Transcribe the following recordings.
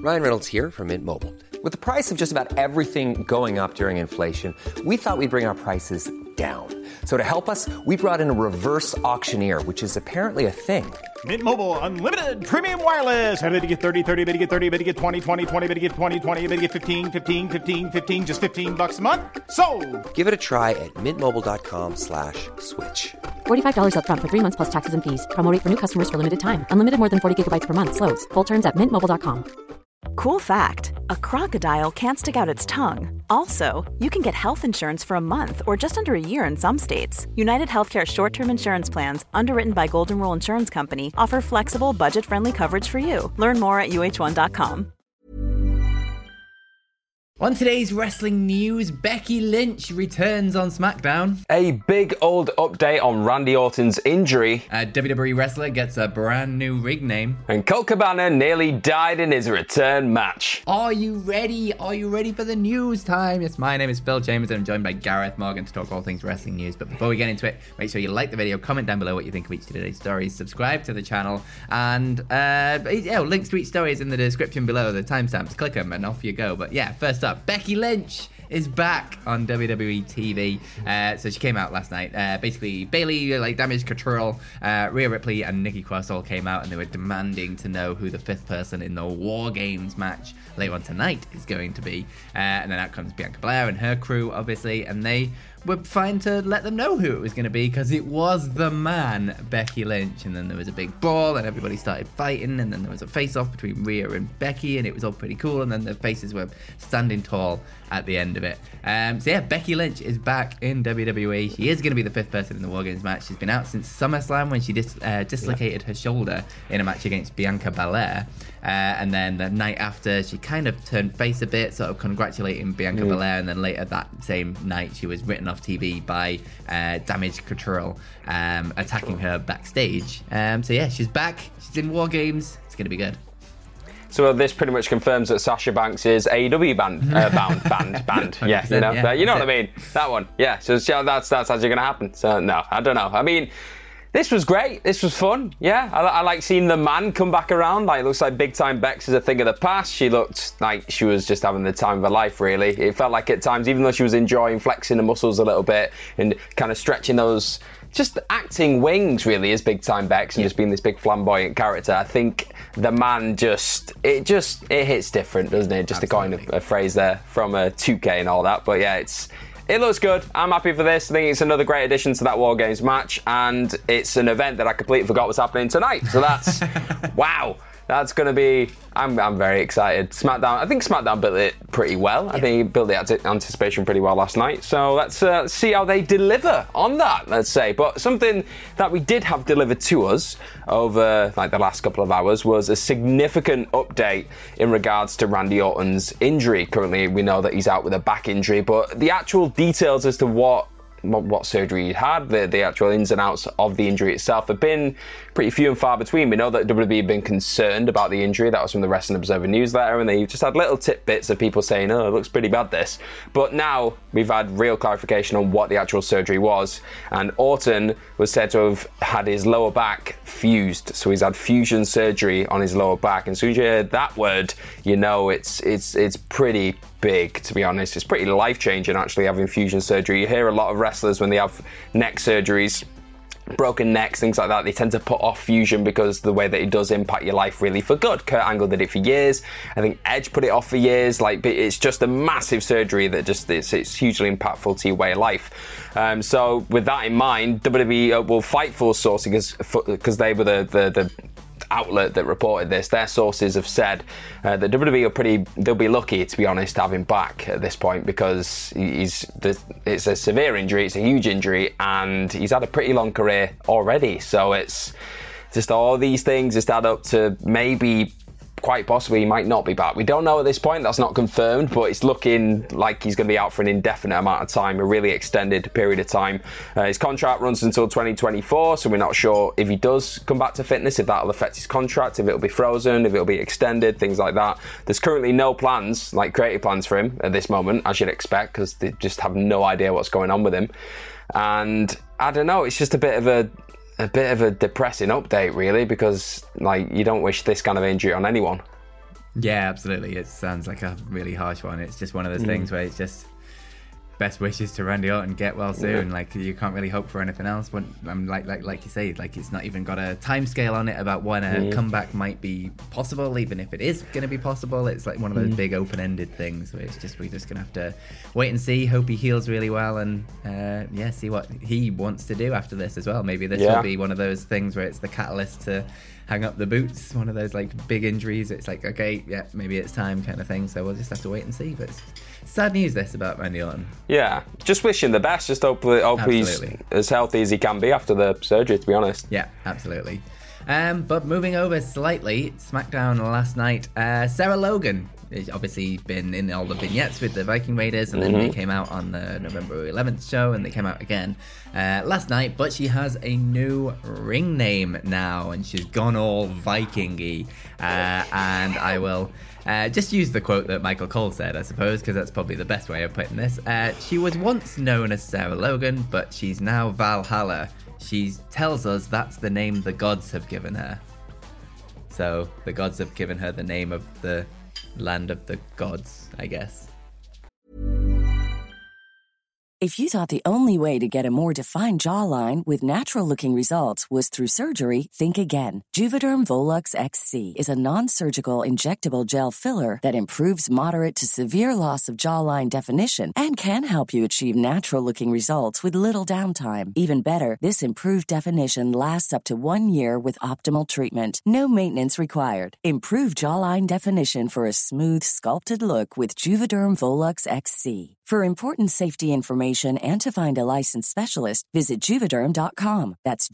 Ryan Reynolds here from Mint Mobile. With the price of just about everything going up during inflation, we thought we'd bring our prices down. So to help us, we brought in a reverse auctioneer, which is apparently a thing. Mint Mobile Unlimited Premium Wireless. How to get 30, 30, bit to get 30, bit to get 20, 20, 20, bit to get 20, 20, bit to get 15, 15, 15, 15, just $15 a month? Sold! Give it a try at mintmobile.com/switch. $45 up front for 3 months plus taxes and fees. Promo rate for new customers for limited time. Unlimited more than 40 gigabytes per month. Slows full terms at mintmobile.com. Cool fact, a crocodile can't stick out its tongue. Also, you can get health insurance for a month or just under a year in some states. United Healthcare short-term insurance plans, underwritten by Golden Rule Insurance Company, offer flexible, budget-friendly coverage for you. Learn more at uh1.com. On today's wrestling news, Becky Lynch returns on SmackDown. A big old update on Randy Orton's injury. A WWE wrestler gets a brand new ring name. And Colt Cabana nearly died in his return match. Are you ready? Are you ready for the news time? Yes, my name is Phil Chambers and I'm joined by Gareth Morgan to talk all things wrestling news. But before we get into it, make sure you like the video, comment down below what you think of each of today's stories, subscribe to the channel, and links to each story is in the description below, the timestamps. Click them and off you go. But yeah, first up, Becky Lynch is back on WWE TV. So she came out last night. Basically, Bayley, Damage Control, Rhea Ripley, and Nikki Cross all came out and they were demanding to know who the fifth person in the War Games match later on tonight is going to be. And then out comes Bianca Belair and her crew, obviously, and they were fine to let them know who it was going to be because it was the man, Becky Lynch. And then there was a big brawl and everybody started fighting, and then there was a face-off between Rhea and Becky, and it was all pretty cool, and then the faces were standing tall at the end of it. So yeah, Becky Lynch is back in WWE. She is going to be the fifth person in the War Games match. She's been out since SummerSlam when she dislocated her shoulder in a match against Bianca Belair. And then the night after, she kind of turned face a bit, sort of congratulating Bianca Belair, and then later that same night, she was written off TV by Damage Control, attacking her backstage. So yeah, she's back. She's in War Games. It's going to be good. So this pretty much confirms that Sasha Banks is AEW band. Yeah, you know what I mean. That one. Yeah. So that's actually going to happen. So no, I don't know. I mean, this was great. This was fun. Yeah, I like seeing the man come back around. Like, it looks like Big Time Bex is a thing of the past. She looked like she was just having the time of her life, really. It felt like at times, even though she was enjoying flexing the muscles a little bit and kind of stretching those, just acting wings, really, as Big Time Bex and just being this big flamboyant character. I think the man it hits different, doesn't it? Just Absolutely. to coin a phrase there from 2K and all that. But yeah, it looks good. I'm happy for this. I think it's another great addition to that War Games match, and it's an event that I completely forgot was happening tonight. So that's wow. That's going to be... I'm very excited. SmackDown, I think SmackDown built it pretty well. I think it built the anticipation pretty well last night. So let's see how they deliver on that, let's say. But something that we did have delivered to us over the last couple of hours was a significant update in regards to Randy Orton's injury. Currently, we know that he's out with a back injury, but the actual details as to what surgery he had, the actual ins and outs of the injury itself have been pretty few and far between. We know that WWE have been concerned about the injury. That was from the Wrestling Observer newsletter, and they just had little tidbits of people saying, oh, it looks pretty bad, this. But now we've had real clarification on what the actual surgery was, and Orton was said to have had his lower back fused. So he's had fusion surgery on his lower back, and as soon as you hear that word, you know it's pretty big, to be honest. It's pretty life-changing, actually, having fusion surgery. You hear a lot of wrestlers when they have neck surgeries, broken necks, things like that, they tend to put off fusion because the way that it does impact your life really for good. Kurt Angle did it for years. I think Edge put it off for years. It's just a massive surgery that just it's hugely impactful to your way of life. So with that in mind, WWE will fight for sourcing because they were the outlet that reported this. Their sources have said that WWE they'll be lucky, to be honest, to have him back at this point, because it's a severe injury, it's a huge injury, and he's had a pretty long career already. So it's just all these things just add up to maybe quite possibly he might not be back. We don't know at this point, that's not confirmed, but it's looking like he's going to be out for an indefinite amount of time, a really extended period of time. His contract runs until 2024, so we're not sure if he does come back to fitness, if that'll affect his contract, if it'll be frozen, if it'll be extended, things like that. There's currently no plans, creative plans for him at this moment, as you'd expect, because they just have no idea what's going on with him. And I don't know, it's just a bit of a depressing update, really, because you don't wish this kind of injury on anyone. Yeah, absolutely. It sounds like a really harsh one. It's just one of those things where it's just best wishes to Randy Orton, get well soon. Like, you can't really hope for anything else. But like you say, like, it's not even got a time scale on it about when a comeback might be possible, even if it is going to be possible. It's like one of those big open-ended things where it's just, we're just going to have to wait and see, hope he heals really well, and see what he wants to do after this as well. Maybe this will be one of those things where it's the catalyst to hang up the boots, one of those like big injuries. It's like, okay, yeah, maybe it's time kind of thing. So we'll just have to wait and see. But it's sad news this about Randy Orton. Yeah, just wish him the best. Just hope he's as healthy as he can be after the surgery, to be honest. Yeah, absolutely. But moving over slightly, SmackDown last night, Sarah Logan has obviously been in all the vignettes with the Viking Raiders, and then they came out on the November 11th show, and they came out again last night, but she has a new ring name now, and she's gone all Viking-y, and I will just use the quote that Michael Cole said, I suppose, because that's probably the best way of putting this. She was once known as Sarah Logan, but she's now Valhalla. She tells us that's the name the gods have given her. So the gods have given her the name of the land of the gods, I guess. If you thought the only way to get a more defined jawline with natural-looking results was through surgery, think again. Juvederm Volux XC is a non-surgical injectable gel filler that improves moderate to severe loss of jawline definition and can help you achieve natural-looking results with little downtime. Even better, this improved definition lasts up to 1 year with optimal treatment. No maintenance required. Improve jawline definition for a smooth, sculpted look with Juvederm Volux XC. For important safety information and to find a licensed specialist, visit Juvederm.com. That's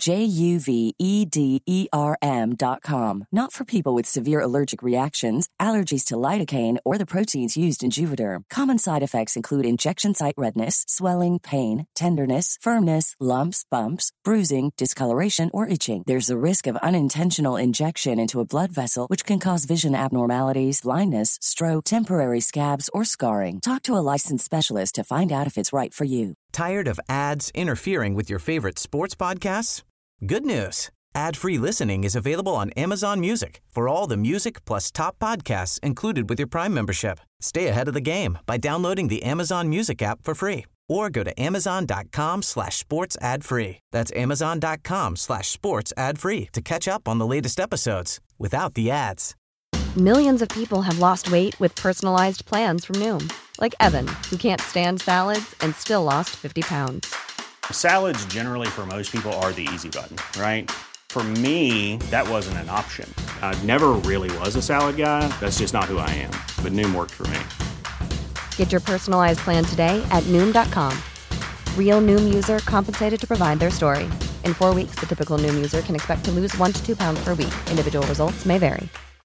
JUVEDERM.com. Not for people with severe allergic reactions, allergies to lidocaine, or the proteins used in Juvederm. Common side effects include injection site redness, swelling, pain, tenderness, firmness, lumps, bumps, bruising, discoloration, or itching. There's a risk of unintentional injection into a blood vessel, which can cause vision abnormalities, blindness, stroke, temporary scabs, or scarring. Talk to a licensed specialist to find out if it's right for you. Tired of ads interfering with your favorite sports podcasts? Good news. Ad-free listening is available on Amazon Music for all the music plus top podcasts included with your Prime membership. Stay ahead of the game by downloading the Amazon Music app for free or go to amazon.com/sports ad free. That's amazon.com/sports ad free to catch up on the latest episodes without the ads. Millions of people have lost weight with personalized plans from Noom. Like Evan, who can't stand salads and still lost 50 pounds. Salads generally for most people are the easy button, right? For me, that wasn't an option. I never really was a salad guy. That's just not who I am. But Noom worked for me. Get your personalized plan today at Noom.com. Real Noom user compensated to provide their story. In 4 weeks, the typical Noom user can expect to lose 1 to 2 pounds per week. Individual results may vary.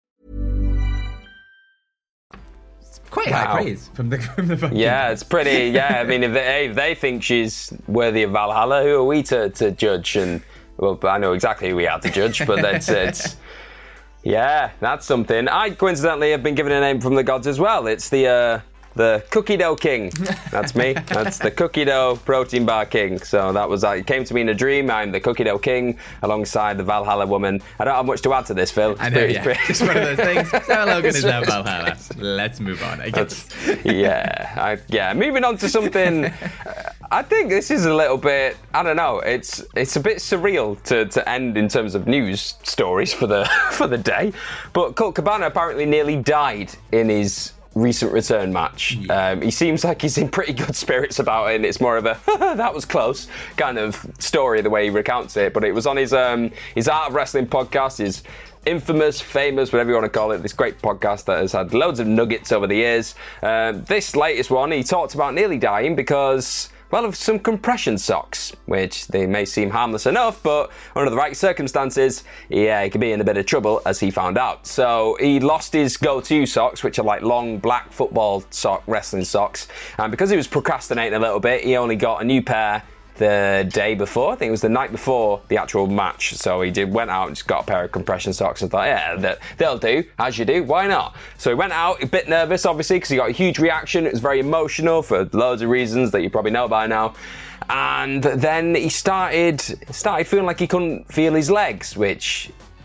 Quite high praise from the Yeah, it's pretty. Yeah, I mean, if they think she's worthy of Valhalla, who are we to judge? And well, I know exactly who we are to judge, but it's that's something. I coincidentally have been given a name from the gods as well. It's the Cookie Dough King. That's me. That's the Cookie Dough Protein Bar King. So that was it came to me in a dream. I'm the Cookie Dough King alongside the Valhalla woman. I don't have much to add to this, Phil. I know, it's one of those things. Sarah Logan is now Valhalla. Let's move on, I guess. Moving on to something. I think this is a little bit, I don't know, it's a bit surreal to end in terms of news stories for the day. But Colt Cabana apparently nearly died in his recent return match. He seems like he's in pretty good spirits about it, and it's more of a that was close kind of story the way he recounts it. But it was on his Art of Wrestling podcast, his infamous, famous, whatever you want to call it, this great podcast that has had loads of nuggets over the years. This latest one, he talked about nearly dying because, well, of some compression socks, which they may seem harmless enough, but under the right circumstances, he could be in a bit of trouble, as he found out. So he lost his go-to socks, which are like long black football wrestling socks, and because he was procrastinating a little bit, he only got a new pair the day before. I think it was the night before the actual match. So he went out and just got a pair of compression socks and thought, they'll do, as you do, why not? So he went out, a bit nervous, obviously, because he got a huge reaction. It was very emotional for loads of reasons that you probably know by now. And then he started feeling like he couldn't feel his legs, which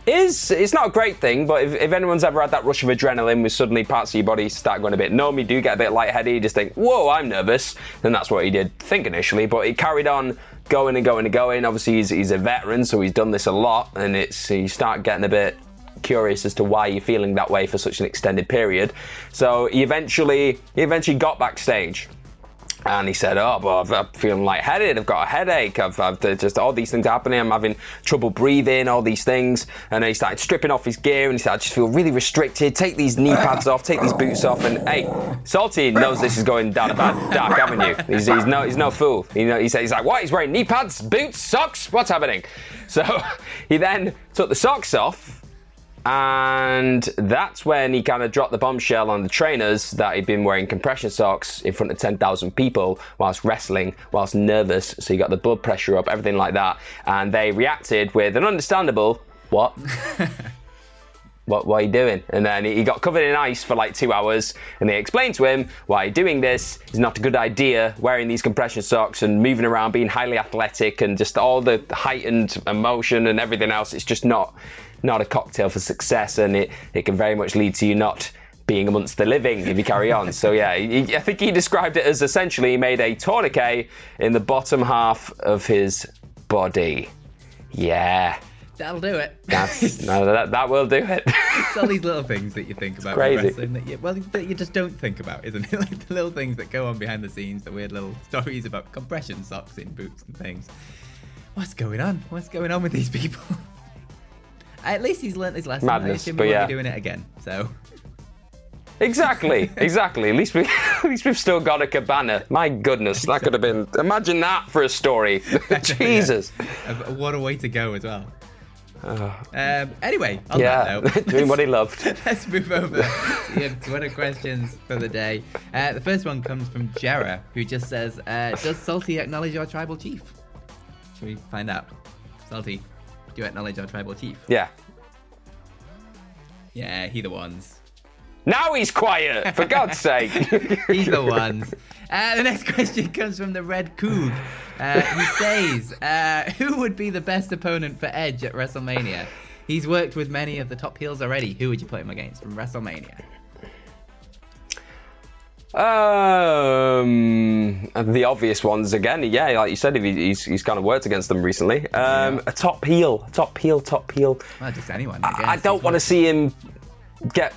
It's not a great thing, but if anyone's ever had that rush of adrenaline where suddenly parts of your body start going a bit numb, you do get a bit lightheaded, you just think, whoa, I'm nervous. Then that's what he did think initially, but he carried on going and going and going. Obviously, he's a veteran, so he's done this a lot, and you start getting a bit curious as to why you're feeling that way for such an extended period. So he eventually got backstage. And he said, I'm feeling lightheaded, I've got a headache, I've just all these things happening, I'm having trouble breathing, all these things. And then he started stripping off his gear and he said, I just feel really restricted, take these knee pads off, take these boots off. And hey, Salty knows this is going down a bad dark avenue. He's no fool. He's like, what? He's wearing knee pads, boots, socks? What's happening? So he then took the socks off. And that's when he kind of dropped the bombshell on the trainers that he'd been wearing compression socks in front of 10,000 people whilst wrestling, whilst nervous. So he got the blood pressure up, everything like that. And they reacted with an understandable, what? What are you doing? And then he got covered in ice for like 2 hours, and they explained to him why doing this is not a good idea, wearing these compression socks and moving around, being highly athletic and just all the heightened emotion and everything else. It's just not a cocktail for success, and it can very much lead to you not being amongst the living if you carry on. So yeah, I think he described it as essentially he made a tourniquet in the bottom half of his body. Yeah. That'll do it. That will do it. It's all these little things that you think about with wrestling that you just don't think about, isn't it? Like the little things that go on behind the scenes, the weird little stories about compression socks in boots and things. What's going on? What's going on with these people? At least he's learnt his lesson. Madness, I assume he won't be doing it again. So. Exactly. At least we've still got a cabana. My goodness, that could have been. Imagine that for a story. Jesus. What a way to go as well. Anyway, on that note, doing what he loved. Let's move over to your Twitter questions for the day. The first one comes from Jera, who just says, does Salty acknowledge your tribal chief? Should we find out? Salty, do you acknowledge our tribal chief? Yeah. Yeah, he the ones. Now he's quiet, for God's sake. He's the ones. The next question comes from the Red Coog, who says, who would be the best opponent for Edge at WrestleMania? He's worked with many of the top heels already. Who would you put him against from WrestleMania? The obvious ones again. Yeah, like you said, he's kind of worked against them recently. A top heel. Well, just anyone. I don't want to see him get.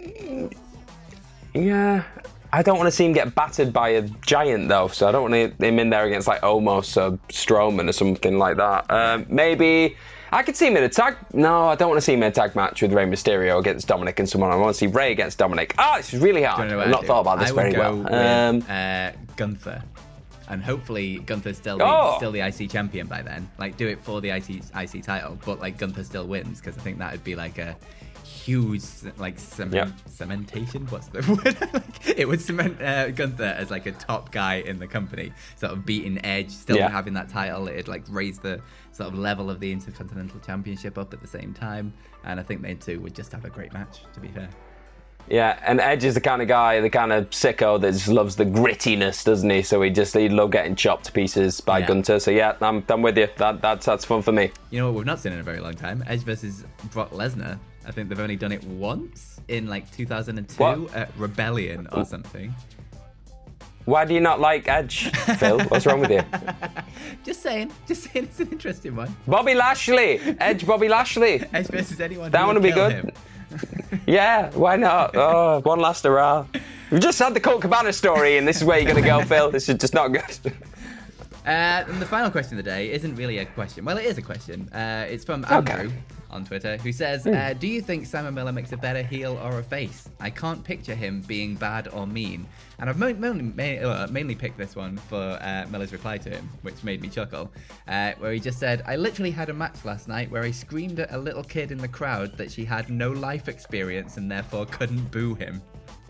Yeah, I don't want to see him get battered by a giant though. So I don't want him in there against like Omos or Strowman or something like that. Maybe I could see him in a tag. No, I don't want to see him in a tag match with Rey Mysterio against Dominic and someone. I want to see Rey against Dominic. This is really hard. I've not thought about this very well. With, Gunther, and hopefully Gunther's still the IC champion by then. Like, do it for the IC title, but like Gunther still wins, because I think that would be like a huge cementation. What's the word? It would cement Gunther as like a top guy in the company, sort of beating Edge, still having that title. It'd like raise the sort of level of the Intercontinental Championship up at the same time, and I think they two would just have a great match, to be fair. Yeah, and Edge is the kind of guy, the kind of sicko that just loves the grittiness, doesn't he? So he'd love getting chopped to pieces by Gunther. So yeah, I'm with you. That's fun for me. You know what we've not seen in a very long time? Edge versus Brock Lesnar. I think they've only done it once in like 2002 at Rebellion or something. Why do you not like Edge, Phil? What's wrong with you? Just saying it's an interesting one. Bobby Lashley, Edge, Bobby Lashley. Edge versus anyone. That would be good. Him. Yeah, why not? Oh, one last hurrah. We've just had the Colt Cabana story, and this is where you're going to go, Phil. This is just not good. And the final question of the day isn't really a question. Well, it is a question. It's from Andrew on Twitter, who says, do you think Simon Miller makes a better heel or a face? I can't picture him being bad or mean. And I've mainly picked this one for Miller's reply to him, which made me chuckle, where he just said, I literally had a match last night where I screamed at a little kid in the crowd that she had no life experience and therefore couldn't boo him.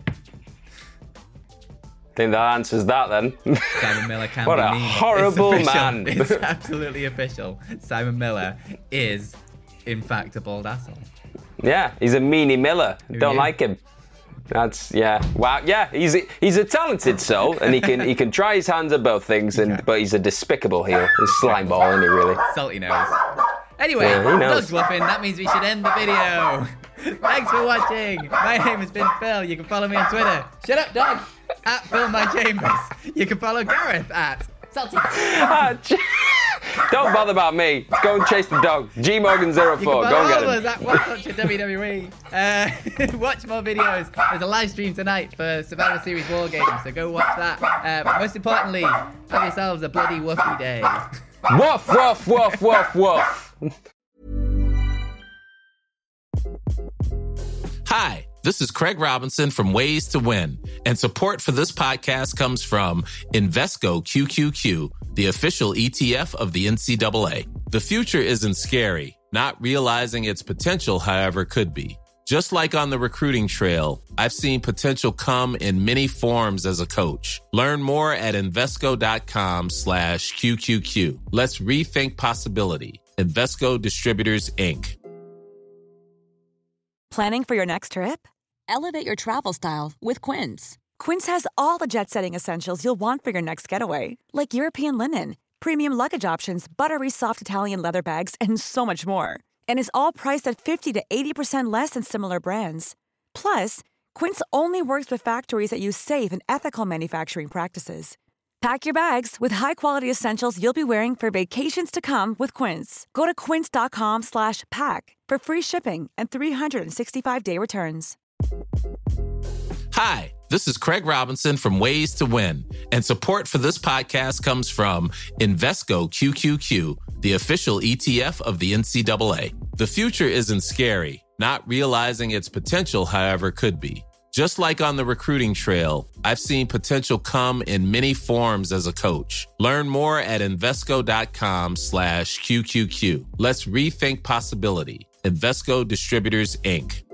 I think that answers that then. Simon Miller can what be a mean. horrible man. It's absolutely official. Simon Miller is, in fact, a bald asshole. Yeah, he's a meanie Miller. Don't like him. That's wow. Yeah, he's a talented soul, and he can try his hands at both things, but he's a despicable heel. He's a slime ball, isn't he? Really. Salty nose. Anyway, Yeah, who knows? Doug's bluffing. That means we should end the video. Thanks for watching. My name has been Phil. You can follow me on Twitter. Shut up, Doug. At PhilMyChambers. You can follow Gareth at Salty. Don't bother about me. Go and chase the dog. G-Morgan04. Go and get him. At One Punch at WWE. Watch more videos. There's a live stream tonight for Survivor Series War Games, so go watch that. But most importantly, have yourselves a bloody woofy day. Woof, woof, woof, woof, woof. Hi, this is Craig Robinson from Ways to Win, and support for this podcast comes from Invesco QQQ, the official ETF of the NCAA. The future isn't scary. Not realizing its potential, however, could be. Just like on the recruiting trail, I've seen potential come in many forms as a coach. Learn more at Invesco.com/QQQ. Let's rethink possibility. Invesco Distributors, Inc. Planning for your next trip? Elevate your travel style with Quince. Quince has all the jet-setting essentials you'll want for your next getaway, like European linen, premium luggage options, buttery soft Italian leather bags, and so much more. And is all priced at 50 to 80% less than similar brands. Plus, Quince only works with factories that use safe and ethical manufacturing practices. Pack your bags with high-quality essentials you'll be wearing for vacations to come with Quince. Go to quince.com/pack for free shipping and 365-day returns. Hi, this is Craig Robinson from Ways to Win, and support for this podcast comes from Invesco QQQ, the official ETF of the NCAA. The future isn't scary. Not realizing its potential, however, could be. Just like on the recruiting trail, I've seen potential come in many forms as a coach. Learn more at Invesco.com/QQQ. Let's rethink possibility. Invesco Distributors, Inc.